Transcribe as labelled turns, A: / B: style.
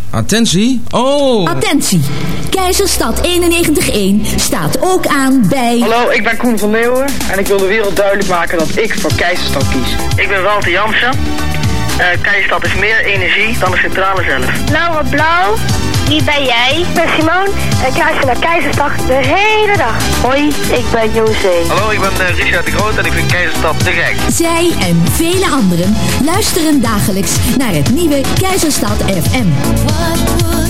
A: Attentie. Oh.
B: Attentie. Keizerstad 91.1 staat ook aan bij...
C: Hallo, ik ben Koen van Leeuwen en ik wil de wereld duidelijk maken dat ik voor Keizerstad kies.
D: Ik ben Walter Jansen. Keizerstad is meer energie dan de centrale zelf.
E: Laura Blauw. Wie ben jij? Ik ben Simone en ik luister naar Keizerstad de hele dag.
F: Hoi, ik ben José.
D: Hallo, ik ben Richard de Groot en ik vind Keizerstad te gek.
B: Zij en vele anderen luisteren dagelijks naar het nieuwe Keizerstad FM.